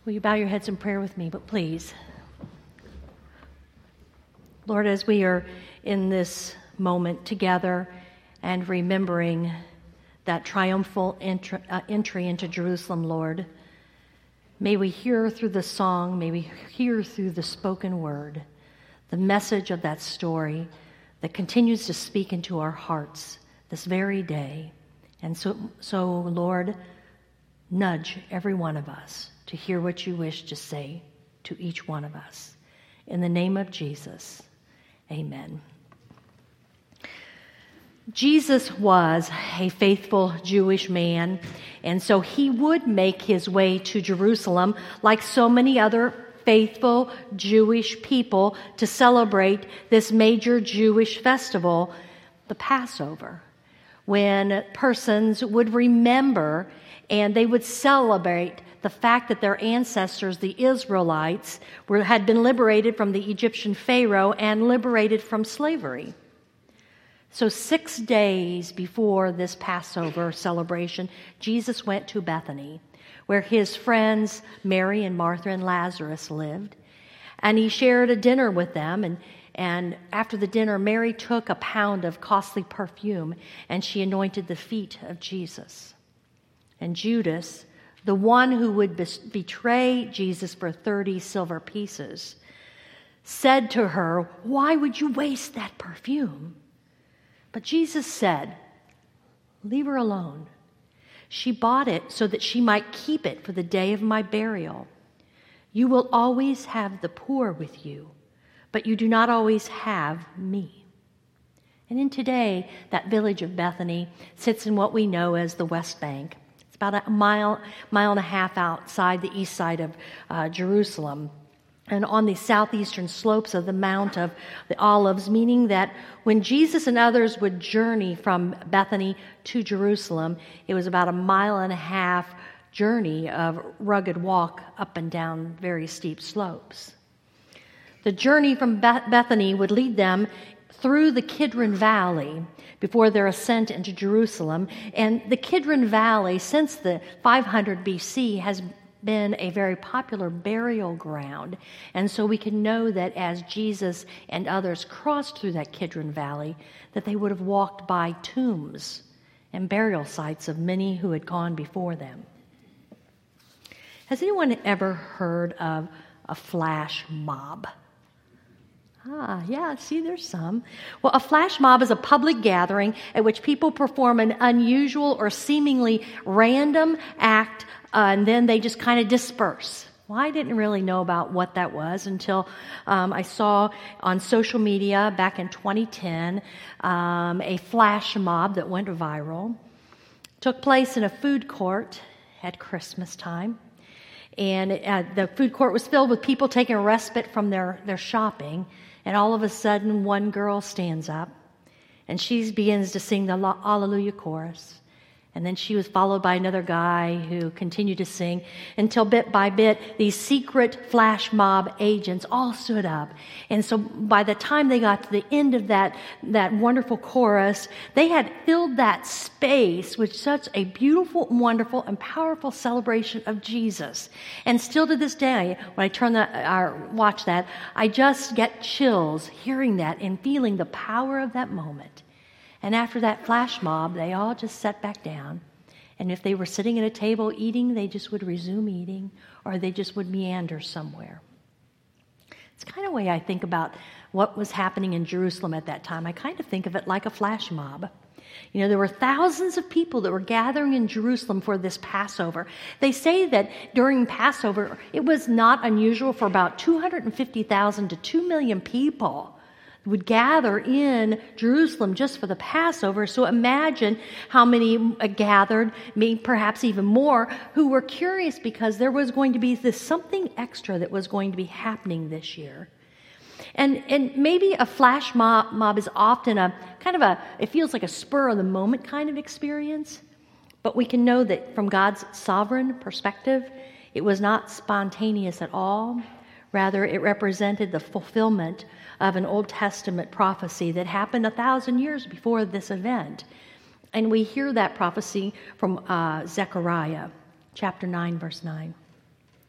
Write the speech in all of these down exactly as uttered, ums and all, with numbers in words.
Will you bow your heads in prayer with me, but please. Lord, as we are in this moment together and remembering that triumphal entry, uh, entry into Jerusalem, Lord, may we hear through the song, may we hear through the spoken word, the message of that story that continues to speak into our hearts this very day. And so, so Lord, nudge every one of us to hear what you wish to say to each one of us. In the name of Jesus, amen. Jesus was a faithful Jewish man, and so he would make his way to Jerusalem like so many other faithful Jewish people to celebrate this major Jewish festival, the Passover, when persons would remember and they would celebrate the fact that their ancestors, the Israelites, were, had been liberated from the Egyptian Pharaoh and liberated from slavery. So six days before this Passover celebration, Jesus went to Bethany, where his friends Mary and Martha and Lazarus lived. And he shared a dinner with them. And, and after the dinner, Mary took a pound of costly perfume and she anointed the feet of Jesus. And Judas, the one who would betray Jesus for thirty silver pieces, said to her, "Why would you waste that perfume?" But Jesus said, "Leave her alone. She bought it so that she might keep it for the day of my burial. You will always have the poor with you, but you do not always have me." And in today, that village of Bethany sits in what we know as the West Bank. It's about a mile, mile and a half outside the east side of uh, Jerusalem, and on the southeastern slopes of the Mount of the Olives, meaning that when Jesus and others would journey from Bethany to Jerusalem, it was about a mile and a half journey of rugged walk up and down very steep slopes. The journey from Bethany would lead them through the Kidron Valley before their ascent into Jerusalem. And the Kidron Valley, since the five hundred B C, has been a very popular burial ground. And so we can know that as Jesus and others crossed through that Kidron Valley, that they would have walked by tombs and burial sites of many who had gone before them. Has anyone ever heard of a flash mob? Ah, yeah, see, there's some. Well, a flash mob is a public gathering at which people perform an unusual or seemingly random act, uh, and then they just kind of disperse. Well, I didn't really know about what that was until um, I saw on social media back in twenty ten um, a flash mob that went viral. It took place in a food court at Christmas time. And uh, the food court was filled with people taking a respite from their, their shopping. And all of a sudden, one girl stands up, and she begins to sing the Hallelujah chorus. And then she was followed by another guy who continued to sing until bit by bit, these secret flash mob agents all stood up. And so by the time they got to the end of that, that wonderful chorus, they had filled that space with such a beautiful, wonderful, and powerful celebration of Jesus. And still to this day, when I turn that or watch that, I just get chills hearing that and feeling the power of that moment. And after that flash mob, they all just sat back down. And if they were sitting at a table eating, they just would resume eating, or they just would meander somewhere. It's kind of the way I think about what was happening in Jerusalem at that time. I kind of think of it like a flash mob. You know, there were thousands of people that were gathering in Jerusalem for this Passover. They say that during Passover, it was not unusual for about two hundred fifty thousand to two million people would gather in Jerusalem just for the Passover. So imagine how many gathered, maybe perhaps even more, who were curious because there was going to be this something extra that was going to be happening this year. And and maybe a flash mob, mob is often a kind of a, it feels like a spur of the moment kind of experience. But we can know that from God's sovereign perspective, it was not spontaneous at all. Rather, it represented the fulfillment of an Old Testament prophecy that happened a thousand years before this event. And we hear that prophecy from uh, Zechariah chapter nine, verse nine.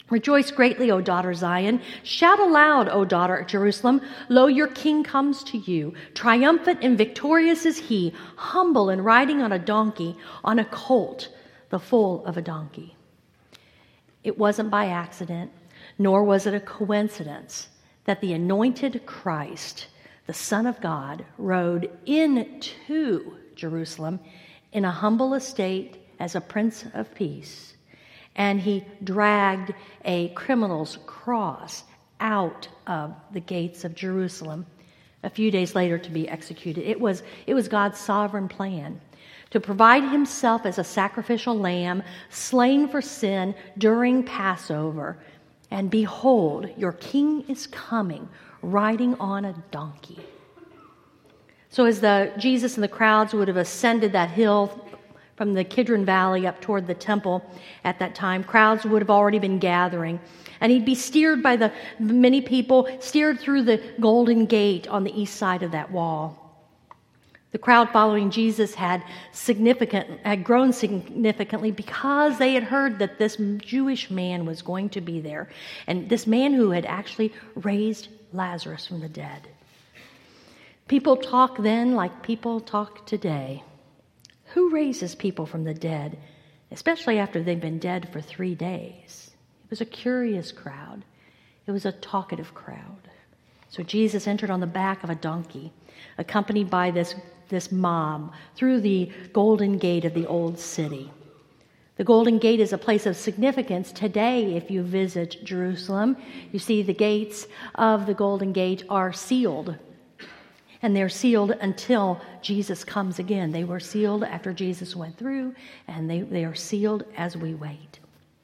Rejoice greatly, O daughter Zion. Shout aloud, O daughter Jerusalem. Lo, your king comes to you. Triumphant and victorious is he, humble and riding on a donkey, on a colt, the foal of a donkey. It wasn't by accident, nor was it a coincidence, that the anointed Christ, the Son of God, rode into Jerusalem in a humble estate as a Prince of Peace. And he dragged a criminal's cross out of the gates of Jerusalem a few days later to be executed. It was, it was God's sovereign plan to provide himself as a sacrificial lamb slain for sin during Passover. And behold, your king is coming, riding on a donkey. So as the Jesus and the crowds would have ascended that hill from the Kidron Valley up toward the temple at that time, crowds would have already been gathering. And he'd be steered by the many people, steered through the Golden Gate on the east side of that wall. The crowd following Jesus had significant, had grown significantly because they had heard that this Jewish man was going to be there, and this man who had actually raised Lazarus from the dead. People talk then like people talk today. Who raises people from the dead, especially after they've been dead for three days? It was a curious crowd. It was a talkative crowd. So Jesus entered on the back of a donkey, accompanied by this, this mob, through the Golden Gate of the old city. The Golden Gate is a place of significance today. If you visit Jerusalem, you see the gates of the Golden Gate are sealed. And they're sealed until Jesus comes again. They were sealed after Jesus went through, and they, they are sealed as we wait.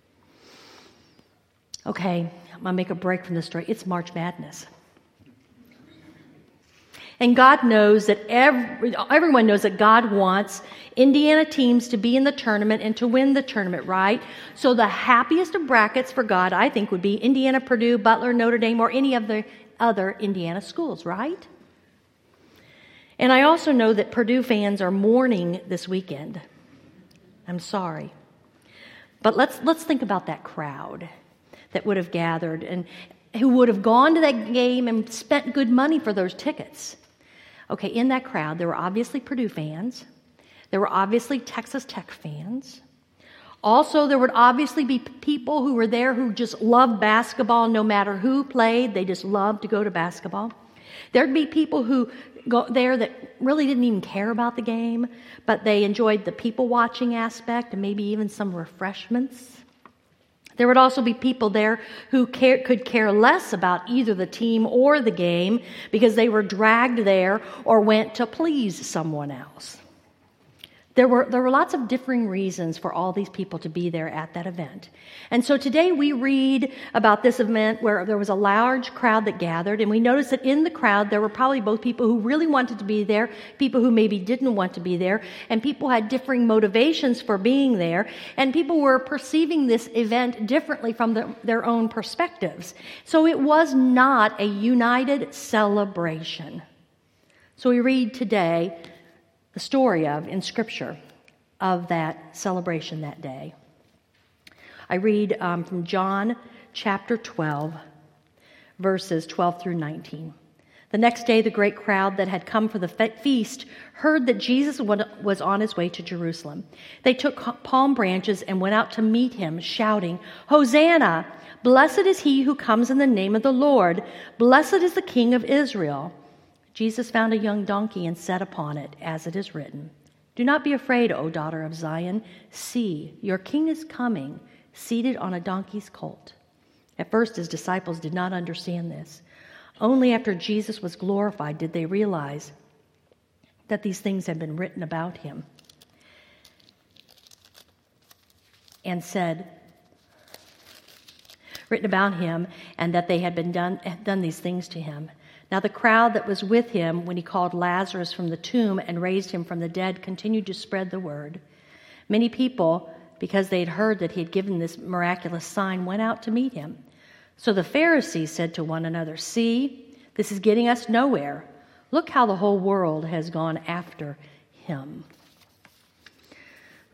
Okay, I'm going to make a break from the story. It's March Madness. And God knows that every, everyone knows that God wants Indiana teams to be in the tournament and to win the tournament, right? So the happiest of brackets for God, I think, would be Indiana, Purdue, Butler, Notre Dame, or any of the other Indiana schools, right? And I also know that Purdue fans are mourning this weekend. I'm sorry. But let's let's think about that crowd that would have gathered and who would have gone to that game and spent good money for those tickets. Okay, in that crowd, there were obviously Purdue fans. There were obviously Texas Tech fans. Also, there would obviously be people who were there who just loved basketball no matter who played. They just loved to go to basketball. There'd be people who go there that really didn't even care about the game, but they enjoyed the people-watching aspect and maybe even some refreshments. There would also be people there who care, could care less about either the team or the game because they were dragged there or went to please someone else. There were, there were lots of differing reasons for all these people to be there at that event. And so today we read about this event where there was a large crowd that gathered, and we noticed that in the crowd there were probably both people who really wanted to be there, people who maybe didn't want to be there, and people had differing motivations for being there, and people were perceiving this event differently from the, their own perspectives. So it was not a united celebration. So we read today the story of, in Scripture, of that celebration that day. I read um, from John chapter twelve, verses twelve through nineteen. The next day, the great crowd that had come for the feast heard that Jesus was on his way to Jerusalem. They took palm branches and went out to meet him, shouting, "Hosanna! Blessed is he who comes in the name of the Lord. Blessed is the King of Israel." Jesus found a young donkey and sat upon it, as it is written, "Do not be afraid, O daughter of Zion. See, your king is coming, seated on a donkey's colt." At first, his disciples did not understand this. Only after Jesus was glorified did they realize that these things had been written about him. And said, written about him, and that they had been done, done these things to him. Now the crowd that was with him when he called Lazarus from the tomb and raised him from the dead continued to spread the word. Many people, because they had heard that he had given this miraculous sign, went out to meet him. So the Pharisees said to one another, "See, this is getting us nowhere. Look how the whole world has gone after him." Of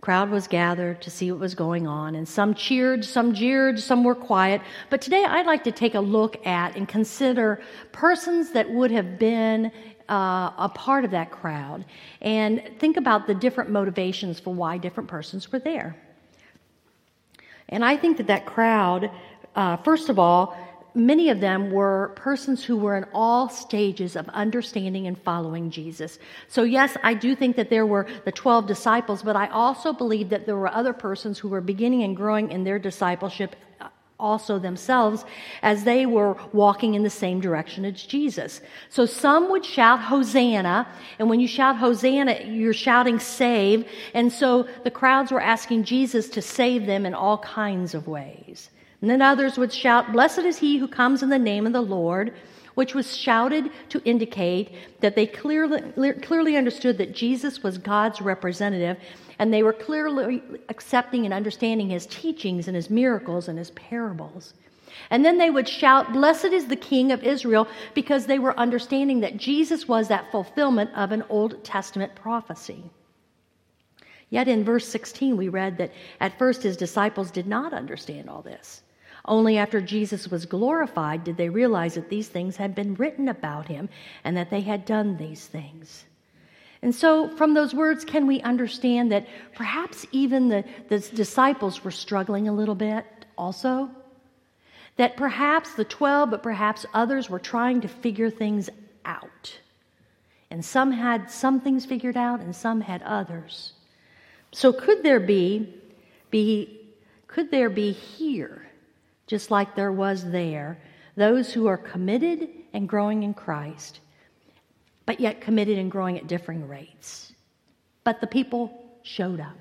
crowd was gathered to see what was going on, and some cheered, some jeered, some were quiet. But today I'd like to take a look at and consider persons that would have been uh, a part of that crowd, and think about the different motivations for why different persons were there. And I think that that crowd, uh, first of all, many of them were persons who were in all stages of understanding and following Jesus. So yes, I do think that there were the twelve disciples, but I also believe that there were other persons who were beginning and growing in their discipleship also themselves as they were walking in the same direction as Jesus. So some would shout Hosanna, and when you shout Hosanna, you're shouting save, and so the crowds were asking Jesus to save them in all kinds of ways. And then others would shout, "Blessed is he who comes in the name of the Lord," which was shouted to indicate that they clearly, clearly understood that Jesus was God's representative, and they were clearly accepting and understanding his teachings and his miracles and his parables. And then they would shout, "Blessed is the King of Israel," because they were understanding that Jesus was that fulfillment of an Old Testament prophecy. Yet in verse sixteen, we read that at first his disciples did not understand all this. Only after Jesus was glorified did they realize that these things had been written about him and that they had done these things. And so from those words, can we understand that perhaps even the, the disciples were struggling a little bit also? That perhaps the twelve, but perhaps others were trying to figure things out. And some had some things figured out and some had others. So could there be, be could there be here, just like there was there, those who are committed and growing in Christ, but yet committed and growing at differing rates? But the people showed up.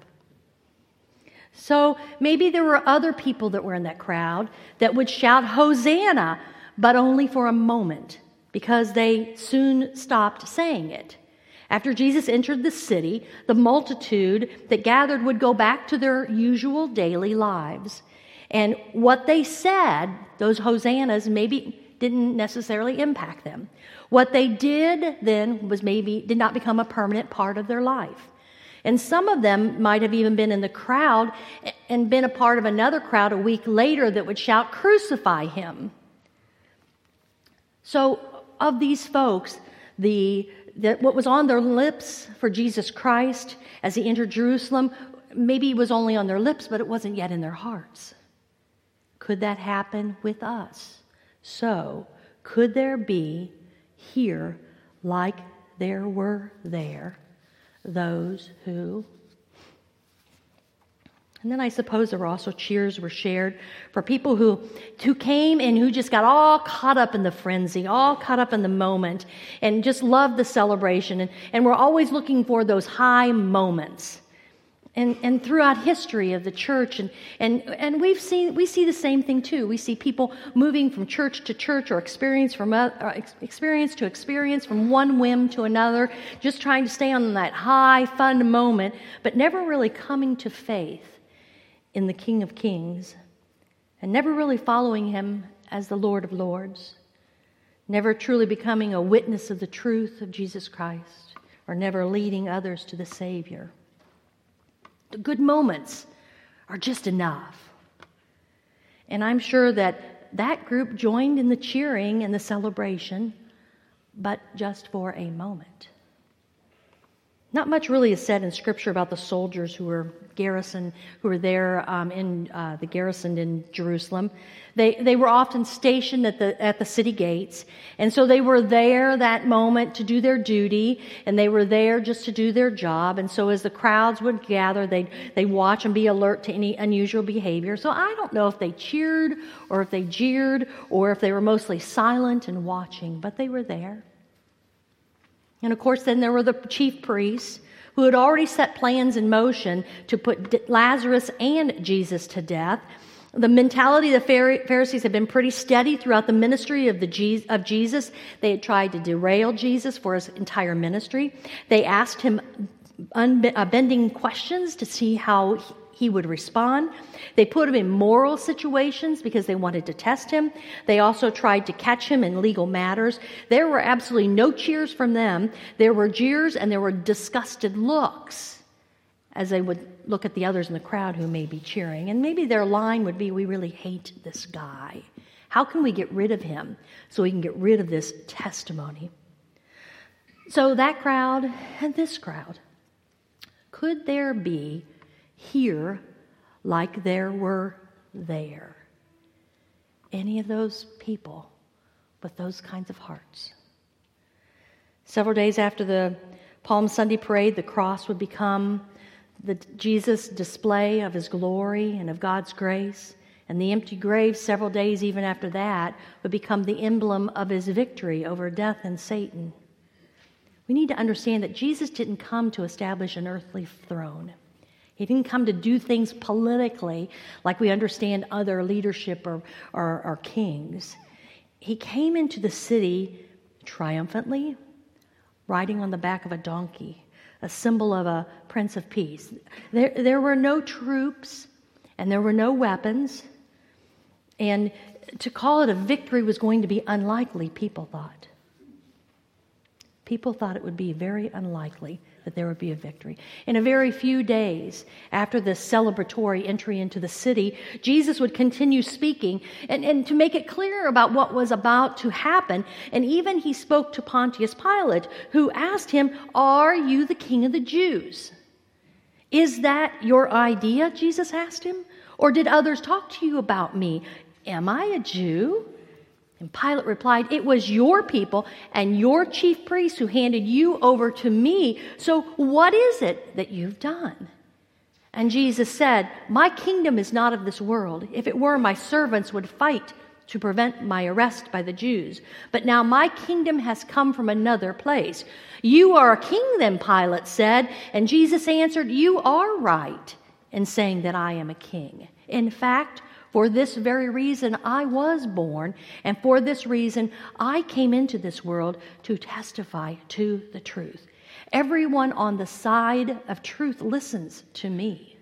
So maybe there were other people that were in that crowd that would shout Hosanna, but only for a moment, because they soon stopped saying it. After Jesus entered the city, the multitude that gathered would go back to their usual daily lives. And what they said, those hosannas, maybe didn't necessarily impact them. What they did then was maybe did not become a permanent part of their life. And some of them might have even been in the crowd and been a part of another crowd a week later that would shout, "Crucify him." So of these folks, the that what was on their lips for Jesus Christ as he entered Jerusalem, maybe it was only on their lips, but it wasn't yet in their hearts. Could that happen with us? So, could there be here, like there were there, those who... And then I suppose there were also cheers were shared for people who, who came and who just got all caught up in the frenzy, all caught up in the moment, and just loved the celebration. And, and we're always looking for those high moments. And, and throughout history of the church, and, and, and we've seen, we see the same thing too. We see people moving from church to church or experience, from, uh, experience to experience, from one whim to another, just trying to stay on that high, fun moment, but never really coming to faith in the King of Kings, and never really following him as the Lord of Lords, never truly becoming a witness of the truth of Jesus Christ, or never leading others to the Savior. The good moments are just enough. And I'm sure that that group joined in the cheering and the celebration, but just for a moment. Not much really is said in Scripture about the soldiers who were garrisoned, who were there um, in uh, the garrison in Jerusalem. They they were often stationed at the at the city gates, and so they were there that moment to do their duty, and they were there just to do their job. And so as the crowds would gather, they they watch and be alert to any unusual behavior. So I don't know if they cheered or if they jeered or if they were mostly silent and watching, but they were there. And of course, then there were the chief priests who had already set plans in motion to put Lazarus and Jesus to death. The mentality of the Pharisees had been pretty steady throughout the ministry of, the of Jesus. They had tried to derail Jesus for his entire ministry. They asked him unbending questions to see how he would respond. They put him in moral situations because they wanted to test him. They also tried to catch him in legal matters. There were absolutely no cheers from them. There were jeers and there were disgusted looks as they would look at the others in the crowd who may be cheering. And maybe their line would be, we really hate this guy. How can we get rid of him so we can get rid of this testimony? So that crowd and this crowd, could there be here like there were there? Any of those people with those kinds of hearts? Several days after the Palm Sunday parade, the cross would become the Jesus display of his glory and of God's grace. And the empty grave, several days even after that, would become the emblem of his victory over death and Satan. We need to understand that Jesus didn't come to establish an earthly throne. He didn't come to do things politically like we understand other leadership or, or, or kings. He came into the city triumphantly, riding on the back of a donkey, a symbol of a Prince of Peace. There, there were no troops and there were no weapons. And to call it a victory was going to be unlikely, people thought. People thought it would be very unlikely that there would be a victory. In a very few days after the celebratory entry into the city, Jesus would continue speaking and, and to make it clear about what was about to happen. And even he spoke to Pontius Pilate, who asked him, "Are you the king of the Jews?" "Is that your idea?" Jesus asked him. "Or did others talk to you about me? Am I a Jew?" And Pilate replied, "It was your people and your chief priests who handed you over to me. So what is it that you've done?" And Jesus said, "My kingdom is not of this world. If it were, my servants would fight to prevent my arrest by the Jews. But now my kingdom has come from another place." "You are a king then," Pilate said. And Jesus answered, "You are right in saying that I am a king. In fact, for this very reason I was born, and for this reason I came into this world to testify to the truth. Everyone on the side of truth listens to me."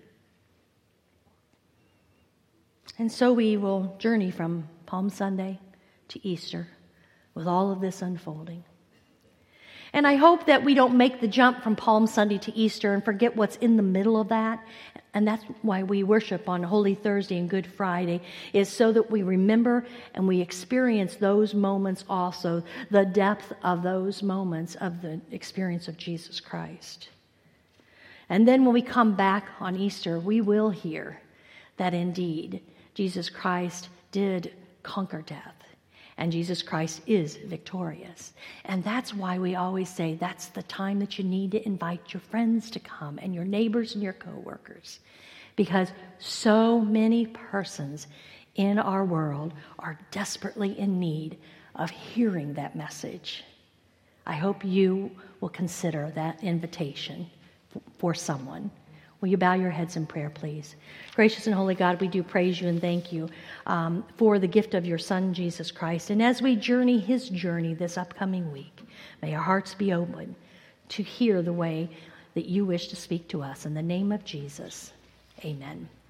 And so we will journey from Palm Sunday to Easter with all of this unfolding. And I hope that we don't make the jump from Palm Sunday to Easter and forget what's in the middle of that. And that's why we worship on Holy Thursday and Good Friday, is so that we remember and we experience those moments also, the depth of those moments of the experience of Jesus Christ. And then when we come back on Easter, we will hear that indeed Jesus Christ did conquer death. And Jesus Christ is victorious. And that's why we always say that's the time that you need to invite your friends to come and your neighbors and your coworkers. Because so many persons in our world are desperately in need of hearing that message. I hope you will consider that invitation for someone. Will you bow your heads in prayer, please? Gracious and holy God, we do praise you and thank you um, for the gift of your Son, Jesus Christ. And as we journey his journey this upcoming week, may our hearts be open to hear the way that you wish to speak to us. In the name of Jesus, amen.